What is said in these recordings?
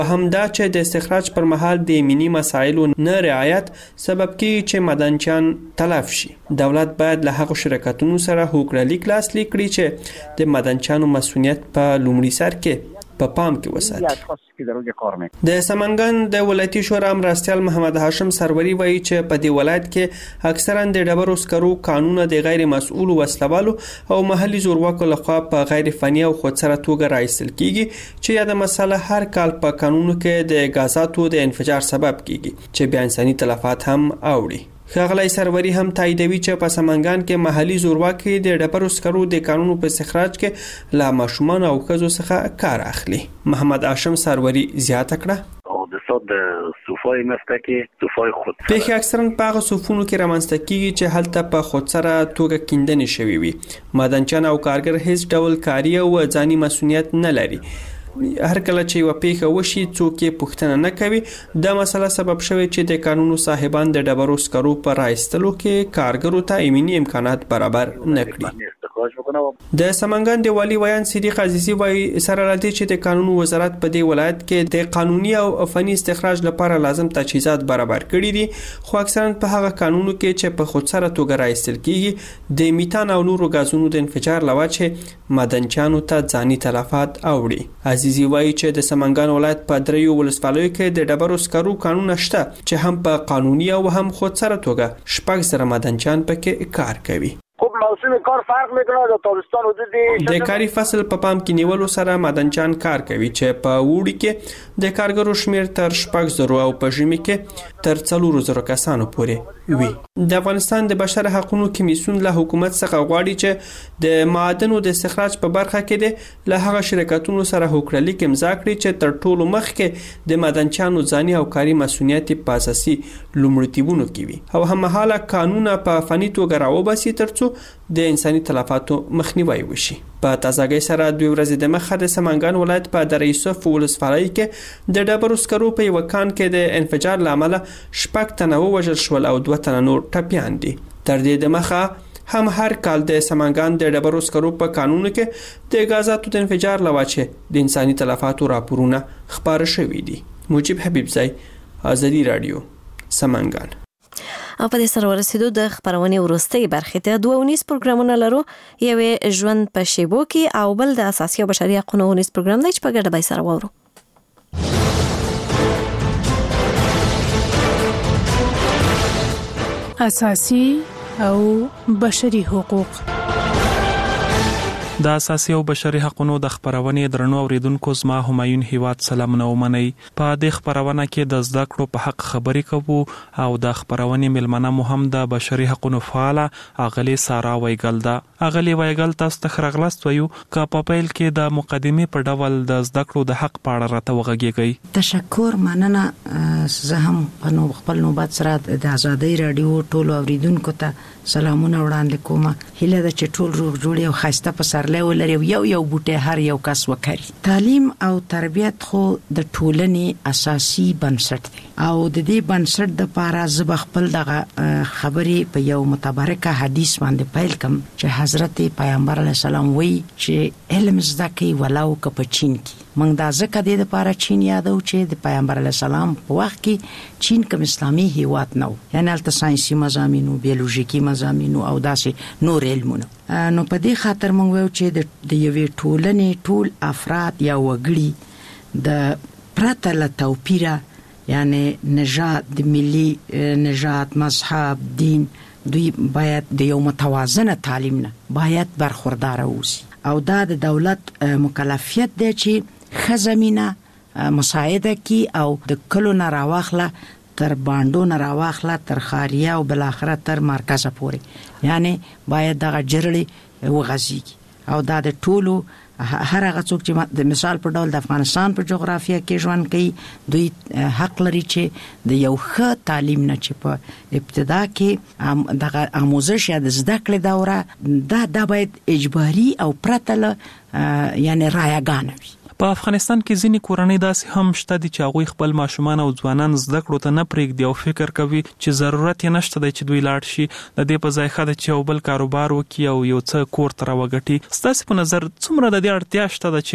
همدا چې د استخراج پر مهال د امنیتي مسایلو نه رعایت سبب کیږي چې معدنچیان تلف شي. دولت باید له هغو شرکتونو سره هوکړه لاسلیک کړي چې د معدنچیانو مسؤلیت په لومړي سر کې په پام کې وساتي. د سمنګان د ولایتي شورا مرستیال محمد هاشم سروری وایي چې په دې ولایت کې اکثرا د ډبرو سکرو قانون د غیر مسؤل وسلوالو او محلي زورواکو لخوا په غیر فني او خودسره توګه راایستل کیږي چې یا د مسله هر کال په قانونو کې د غازاتو د انفجار سبب کیږي چې بیا انساني تلفات هم اوړي. ښاغلی سروری هم تاییدوي چې په سمنګان کې محلي زورواکي د ډبرو سکرو د قانونو په استخراج کې له ماشومان او ښځو څخه کار اخلي. محمد هاشم سروری زیاته کړه د صوفای مسته صوفای خود په اکثرا په هغه صوفونو کې رامنځته کیږي چې هلته په خودسره توګه کیندنې شوي وي. معدنچیان او کارګر هیڅ ډول کاري او ځاني مسؤلیت نه لري. هر کله چې یو پیښه وشي څوک یې پوښتنه نه کوي. دا مسله سبب شوی چې د قانونو صاحبان د ډبرو سکرو پر راایستلو کې کارګرو ته امنیتي امکانات برابر نه کړي. د سمنګان د والی ویان صدیق عزیزی وایي سره راځي چې د قانون وزارت په دې ولایت کې د قانوني او فني استخراج لپاره لازم تجهیزات برابر کړي دي، خو اکثرا په هغه قانونو کې چې په خودسره توګه راایستل کیږي د میتان او نورو غازونو د انفجار لوجه معدنچیانو ته ځاني تلفات اوړي. عزیزی وایي چې د سمنګان ولایت په دریو ولسوالیو کې د ډبرو سکرو قانون شته چې هم په قانوني او هم خودسره توګه شپږ زره معدنچیان پکې کار کوي. خب موسم کار فرق میکنه. د تابستان حدود د کاري فصل په پام کې نیولو سره معدنچیان کار کوي چې په وړي کې د کارګرو شمیر تر 6,000 او په ژمي کې تر 4,000 کسانو پورې وي. د افغانستان د بشر حقوقو کمیسیون له حکومت څخه غواړي چې د معادنو د استخراج په برخه کې له هغه شرکتونو سره هوکړه امضا کړي چې تر ټولو مخکې د معدنچیانو ځاني او کاري مسؤلیت په اساسي لومړیتوبونو کې وي او هممهاله قانون په فني توګه راوباسي ترڅو د انساني تلفاتو مخنیوي وشي. په تازګۍ سره 2 ورځې د مخه د سمنګان ولایت په در یوسف ولسوالۍ کې د ډبرو سکرو په یو کان کې د انفجار لامل 6 تنه وژل شول او 2 تنه نور ټپيان دي. تر دې د مخه هم هر کال د سمنګان د ډبرو سکرو په قانون کې د غازاتو د انفجار لوجه د انساني تلفاتو راپورونه خبر شوي دي. مجيب حبیب زئی، آزادی رادیو، سمنګان. او په دې سره ورسېدو د خبرونې وروستۍ برخې ته 2 پروګرامونه لرو. یو ژوند په شیبو کې او بل د اساسي او بشري حقوقو پروګرام دی چې په ګډه به سره وورو. اساسي او بشري حقوق. د اساسي او بشري حقوقو د خبرونې درنو اوریدونکو زما همایون هیواد سلامونه ومنئ. په دې خبرونه کې د زده کړو په حق خبرې کوو او د خبرونې ملمنه مهم د بشري حقوقو فعال اغلی سارا وایګل ده. اغلی وایګل تاسو ته خرغلست وایو که په پیل کې د مقدمې په ډول د زده کړو د حق په اړه راته وغږیږئ. تشکر، مننه. زه هم په خپل نوبت سره د آزادۍ رادیو ټولو اوریدونکو ته سلامونه وړاندې کوم. هیله ده چې ټول روغ جوړ او خاسته په سر ولري یو بوټي هر یو کس وکړي. تعلیم او تربیت خو د ټولنې اساسي بنسټ دی او د دې بنسټ د لپاره زب خپل دغه خبرې په یو متبرکه حدیث باندې پیل کوم چې حضرت پیغمبر علیه السلام وایي چې علم زده کوي ولو که په چین کې. موږ دا ځکه د لپاره چین یادو چې د پیغمبر علیه السلام په وخت کې چین کوم اسلامي هیواد نه و، یعنی البته ساينسي مضامینو، بیولوژیکي مضامینو او داسې نور علمونه. نو په دې خاطر موږ وایو چې د یوې ټولنې ټول افراد یا وګړي د پرته له توپیره، یعنی نژاد، د ملي نژاد، مذهب، دین، دوی باید د یو متوازنه تعلیم نه باید برخوردار اوسي او دا د دولت مکلفیت دی چې خزمینه مساعده کی او د کلو نه راواخله تر باندو نه راواخله تر خاریه او بل اخره تر مرکز پورې، یعنی باید دغه جرړي وغځيږي او دا د ټولو هر هغه څوک چې د مثال په ډول د افغانستان په جغرافیه کې ژوند کوي دوی حق لري چې د یو ښه تعلیم نه چې په ابتدا کې دغه آموزش یا د زده کړې دوره دا باید اجباري او پرته له یعنی رایګانه وي. په افغانستان کې ځینې کورنۍ داسې هم شته دي چې هغوی خپل ماشومان او ځوانان زده کړو ته نه پرېږدي او فکر کوي چې ضرورت یې نشته دی چې دوی لاړ شي، د دې په ځای ښه ده چې یو بل کاروبار وکړي او یو څه کور ته راوګټي. ستاسې په نظر څومره د دې اړتیا شته ده چې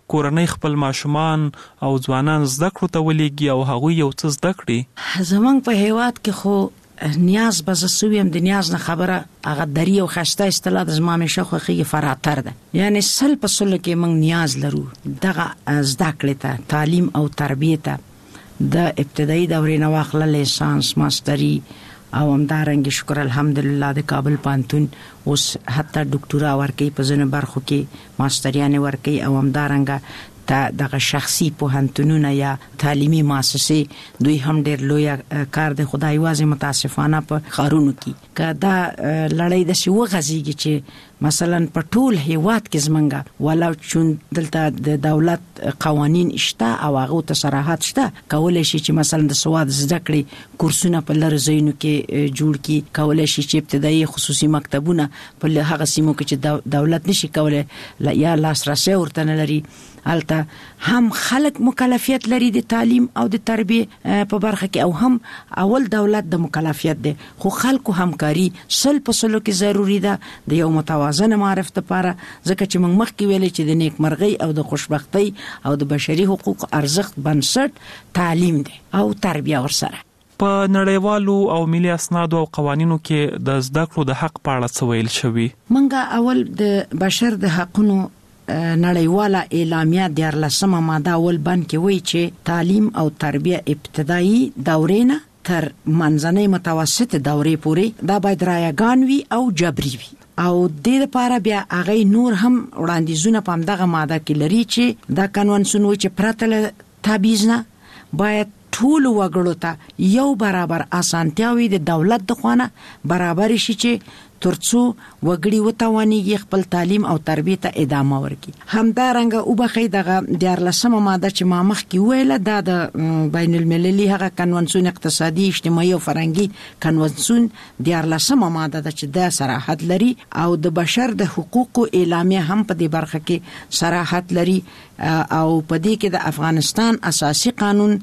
کورنۍ خپل ماشومان او ځوانان زده کړو ته ولېږي او هغوی یو څه زده کړي؟ زمونږ په هیواد کې خو نیاز به زه سویم د نیاز نه خبره هغه دري او خسته اصطلاح د زما مشه خوخي فراتر ده. یعنی سل په سل کې موږ نیاز لرو دغه زده کړې ته، تعلیم او تربیه ته، د ابتدایي دورې نه واخله لیسانس، ماستري او همدارنګه شکر الحمدلله د کابل پانتون اوس حتی ډاکټورا ورکي په ځینو برخو کې ماستریان ورکي او همدارنګه دغه شخصي پوهنتونونه یا تعلیمي مؤسسې دوی هم ډېر لوی کار د خدای واځي متاسفانه په خارونو کې کدا لړۍ د شو غزيږي چې مثلا په ټول هیواد کې زمنګا ولو چون دلته د دولت قوانين شته او هغه ته صراحت شته کولای شي چې مثلا د سواد زده کړې کورسونه په لر زینو کې جوړ کی، کولای شي چې ابتدایي خصوصي مکتبونه په هغه سیمو کې چې دولت نشي کولای یا لاسرسي ورته نه لري البته هم خلک مکلفیت لري د تعلیم او د تربیه په برخه کې او هم اول دولت د مکلفیت ده، خو خلکو همکاري سل په سلو کې ضروری ده د یو متوازن معرفت لپاره، ځکه چې موږ مخکې ویل چې د نیکمرغي او د خوشبختی او د بشري حقوق ارزښت بنسټ تعلیم ده او تربیه ورسره. په نړیوالو او ملي اسنادو او قوانینو کې د زده کړو د حق په اړه څه ویل شوی؟ منګه اول د بشر د حقونو نړیواله اعلامیه د 14 ماده اول بند کې وایي چې تعلیم او تربیه ابتدایي دورې نه تر منځنۍ متوسط دورې پورې دا باید رایگان وي او جبري وي او د دې لپاره بیا هغه نور هم وړاندیزونه په دغه ماده کې لري چې دا کنوانسیون وایي چې پرته تابعیض نه باید ټول وګړو ته یو برابر اسانتیاوي د دولت د خوانه برابر شي چې ترڅو وګړي وتوانيږي خپل تعلیم او تربیه ته ادامه ورکړي. همدارنګه او بخې دغه د 14 ماده چې ما مخکې ویله دا د بین المللي هغه کنوانسیون اقتصادي اجتماعي او فرهنګي کنوانسیون د 14 ماده چې د صراحت لري او د بشر د حقوقو اعلامیه هم په دې برخه کې صراحت لري او په دې کې د افغانستان اساسي قانون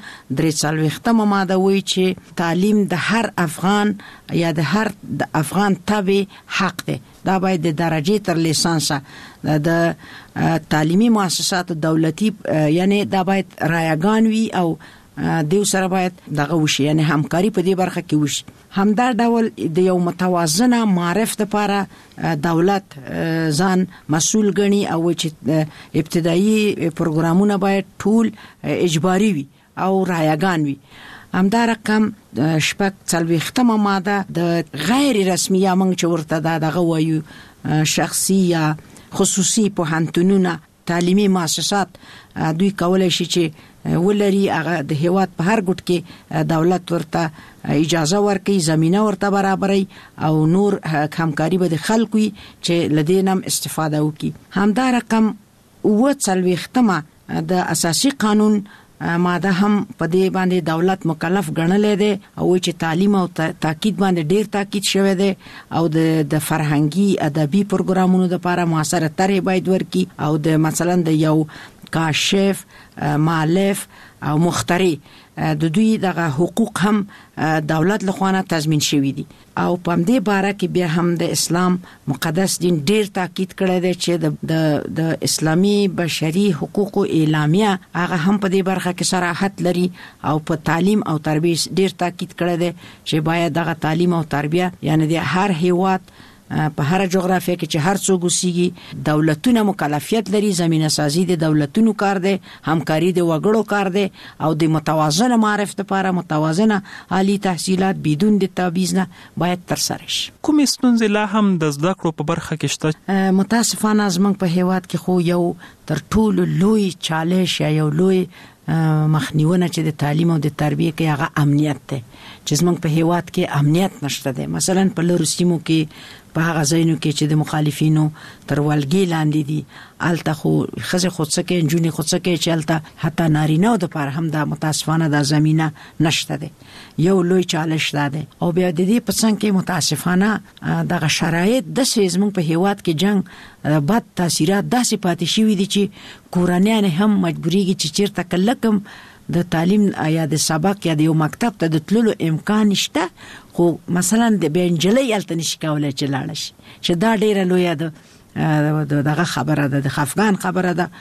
43 ماده وایي چې تعلیم د هر افغان یا د هر افغان تابع حق ده. دا باید د درجه تر لیسانس د تعلیمي مؤسسات دولتي یعنی دا باید رایگان وي او دیو سره باید دغه وشي یعنی همکاري په دې برخه کې وشي. همدا ډول د یو متوازنه معرفت لپاره دولت ځان مسؤل ګڼي او چې ابتدایي پروګرامونه باید ټول اجباري وي او رایگان وي. همدا رقم شپږ څلوېښتمه ماده د غیر رسمي یا موږ چې ورته دغه وایو شخصي یا خصوصي پوهنتونونه تعلیمي مؤسسات دوی کولای شي چې ولري هغه د هیواد په هر ګوټ کې دولت ورته اجازه ورکړي، زمينه ورته برابري او نور همکاري به د خلکو چې لدینم استفاده وکړي. همدا رقم 40 د اساسي قانون ماده هم په دې باندې دولت مکلف ګڼلې ده او چې تعلیم او تاکید باندې ډیر تاکید شوی دی او د فرهنګي ادبي پروګرامونو لپاره موثره طرح باید ورکي او د مثلا د یو کاشف مؤلف او مخترع د دوی دغه حقوق هم دولت لخوانه تضمین شوی دي او په دې باره کې بیا هم د اسلام مقدس دین ډیر تاکید کړی دی چې د اسلامي بشري حقوقو اعلامیه هغه هم په دې برخه کې صراحت لري او په تعلیم او تربیه ډیر تاکید کړی دی چې باید دغه تعلیم او تربیه یعنی د هر هیواد په هر جغرافیه کې چې هر څوک وسیږي دولتونه مکلفیت لري، زمينه سازي د دولتونو کار دی، همکاري د وګړو کار دی او د متوازنه معرفت لپاره متوازنه عالی تحصیلات بدون د تبعیض نه باید تر سره شي. کومې ستونزې لا هم د زده کړو په برخه کې شته؟ متاسفانه زموږ په هیواد کې خو یو تر ټولو لوی چالش یا یو لوی مخنیونه چې د تعلیم او د تربیه کې هغه امنیت ده چې زموږ په هیواد کې امنیت نشته ده. مثلا په لورو سیمو کې په هغه ځایونو کې چې د مخالفینو تر ولګي لاندې دي الته خو خزه خودسکه انجونی خودسکه چې الته حتی نارینه د پر هم د متاسفانه د زمينه نشته ده. یو لوی چالش ده او بیا د دې په څنګه کې متاسفانه دغه شرایط د سیزمن په هیواد کې جنگ بد تاثیرات داسې پاتې شوې دي چې کورنیان هم مجبوريږي چې چیرته کلکم د تعلیم یا د سبق یا د یو مکتب ته د تللو امکان شته خو مثلا د بنجلې الته نشي کولای چې لاړ شي چې دا ډیره لوی ده دغه خبره ده د افغان خبره ده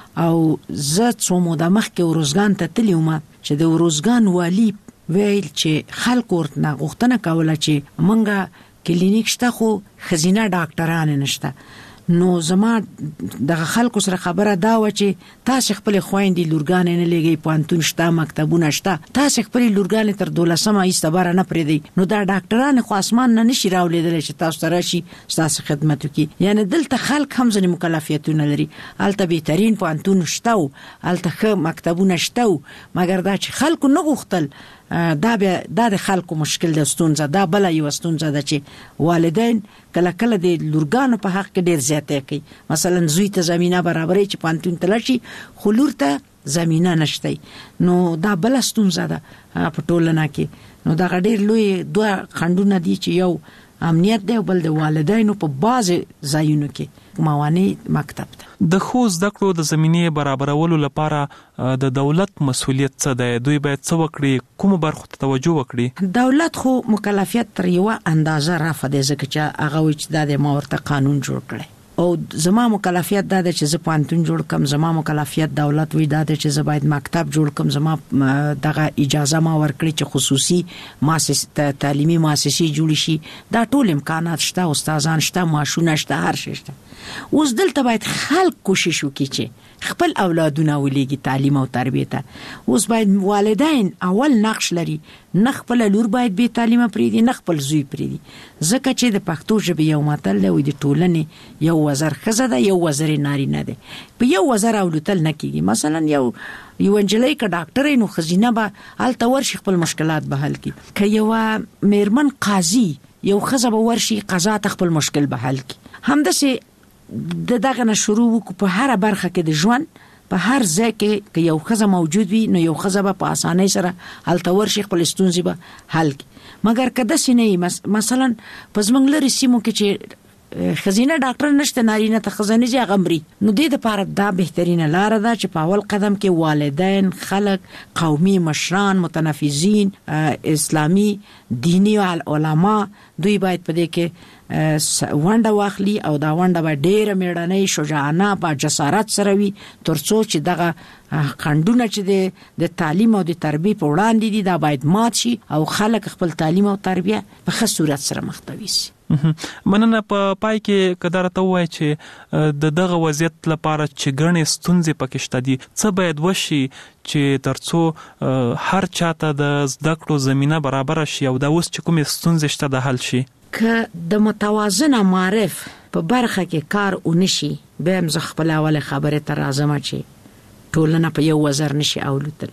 او زه څو موده مخکې وروزګان ته تلم چې د وروزګان والی ویل چې خلک ورته غوښتنه کوله چې مونږه کلینیک شته خو خزینه ډاکټران نشته. نو زما د خلکو سره خبره دا و چې تاسو خپل خويندې لورګان نه لګي پانتون شته مکتبونه شته تاسو خپل لورګان تر 12مه ایستبار نه پریدي. نو دا ډاکټران خو اسمان نه نشي راولېدل چې تاسو سره شي تاسو خدمت وکي. یعنی دلته خلک هم ځنې مکلفیتونه لري. البته بهترین پانتون شته او البته مکتبونه شته مګر دا چې خلکو نه غوښتل دا د خلکو مشکل د ستونزه دا بل یو ستونزه ده چې والدین کله کله د لورګانو په حق کې ډیر زیاته کوي. مثلا زوی ته زمينه برابرې چې پانتون تلشي خو لور ته زمينه نشته. نو دا بل ستونزه ده په ټولنه کې. نو دا ډیر لوی دوه خندونه دي چې یو امنیت دی او بل د والدینو په باز ځایونو کې موانع مکتب ده. د خو زده کړو د زمینه برابرولو لپاره د دولت مسؤلیت څه دی؟ دوی باید څه وکړي؟ کوم برخو ته توجه وکړي؟ دولت خو مکلفیت تر یو اندازه رافع دی ځکه چې هغه چې د مورته قانون جوړ کړي او زما مکلفیت دا ده چې زه پانتون جوړ کم. زما مکلفیت دولت وی دا ده چې زه باید مکتب جوړ کم. زما دغه اجازه ما ورکړي چې خصوصي مؤسسه تعلیمي مؤسسې جوړ شي. دا ټول امکانات شته، استادان شته، ماشونه شته، هر شي شته. اوس دلته باید خلک کوشش وکړي چې خپل اولادونه ولېږي تعلیم او تربیه ته. اوس باید والدین اول نقش لري. نه خپل لور باید به تعلیم پریدي نه خپل زوی پریدي. ځکه چې د پښتو ژبې یو متل دی د ټولنې یو وزر خزه ده یو وزر نارینه ده. په یو وزر اولتل نه کیږي. مثلا یو انجلۍ ک ډاکټر نو خزینه به الته ورشي خپل مشکلات به حل کی. که یو میرمن قاضي یو خزه به ورشي قضا خپل مشکل به حل کی. همداسې دغه نه شروع وک په هر برخه کې د ژوند په هر ځای کې یو خزه موجود وي نو یو خزه به په اسانۍ سره الته ورشي خپل ستونزې به حل کی. مګر کده سینې مثلا په زمنګ لري سیمو کې چې خزینه ډاکټر نشته نارینه ته خزانه جي غمري. نو د لپاره دا بهترینه لار ده چې په اول قدم کې والدین، خلک، قومي مشران، متنفذین، اسلامی دینی علما دوی باید په دې کې ونډه واخلي او دا ونډه به ډېر میړنۍ شجاعانه په جسارت سره وي ترڅو چې دغه خندونه چې د تعلیم او د تربیه په وړاندې دي دا باید مات شي او خلک خپل تعلیم او تربیه په ښه صورت سره مخ شي. مننه. په پای کې کدار ته وای چې د دغه وضعیت لپاره چې ګڼې ستونزې پکې شته دي څه باید وشي چې ترڅو هر چاته د زده کړو زمينه برابر شي او دا اوس چې کومې ستونزې شته د حل شي؟ که د متوازنه معرف په برخه کې کار ونشي به هم خپل اول خبره تر اعظم چې ټولنه په یو وزر نشي اولتل.